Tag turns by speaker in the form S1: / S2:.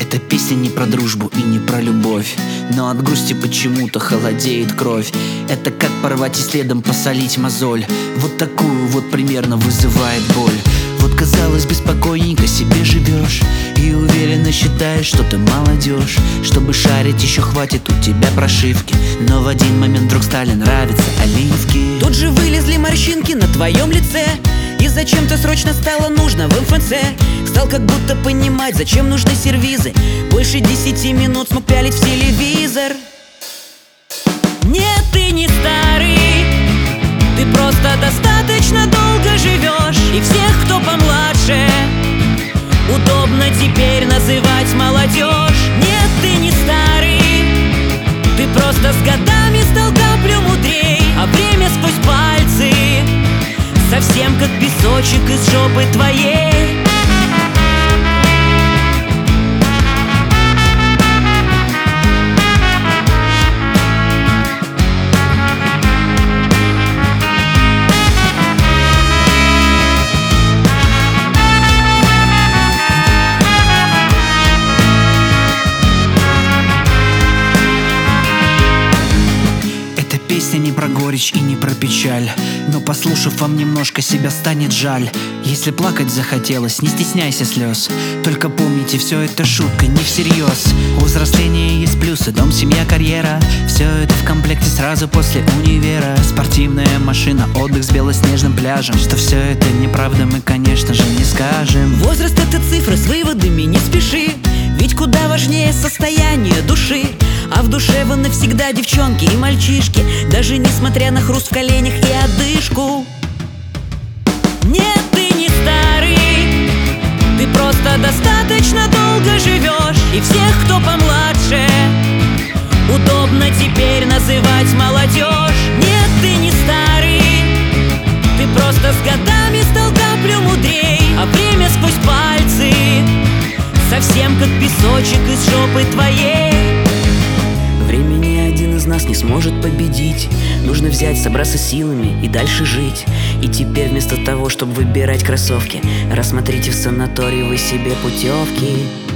S1: Эта песня не про дружбу и не про любовь, но от грусти почему-то холодеет кровь. Это как порвать и следом посолить мозоль. Вот такую вот примерно вызывает боль. Вот казалось бы спокойненько себе живешь и уверенно считаешь, что ты молодежь. Чтобы шарить еще хватит у тебя прошивки, но в один момент вдруг стали нравиться оливки.
S2: Тут же вылезли морщинки на твоем лице, и зачем-то срочно стало нужно в МФЦ. Стал как будто понимать, зачем нужны сервизы. Больше 10 минут смог пялить в телевизор. Нет, ты не старый, ты просто достаточно долго живешь. И всех, кто помладше, удобно теперь называть молодежь. Нет, ты не старый, ты просто с годами стал каплю мудрей. А время сквозь пальцы совсем как песочек из жопы твоей.
S1: Песня не про горечь и не про печаль, но послушав вам немножко, себя станет жаль. Если плакать захотелось, не стесняйся слез. Только помните, все это шутка, не всерьез. У взросления есть плюсы: дом, семья, карьера. Все это в комплекте сразу после универа. Спортивная машина, отдых с белоснежным пляжем. Что все это неправда, мы, конечно же, не скажем.
S2: Возраст — это цифра, с выводами не спеши, ведь куда важнее состояние души. А в душе вы навсегда девчонки и мальчишки, даже несмотря на хруст в коленях и одышку. Нет, ты не старый, ты просто достаточно долго живешь. И всех, кто помладше, удобно теперь называть молодежь. Нет, ты не старый, ты просто с годами стал каплю мудрей. А время сквозь пальцы совсем как песочек из жопы твоей. Время ни один из нас не сможет победить. Нужно взять, собраться силами и дальше жить. И теперь вместо того, чтобы выбирать кроссовки, рассмотрите в санатории вы себе путевки.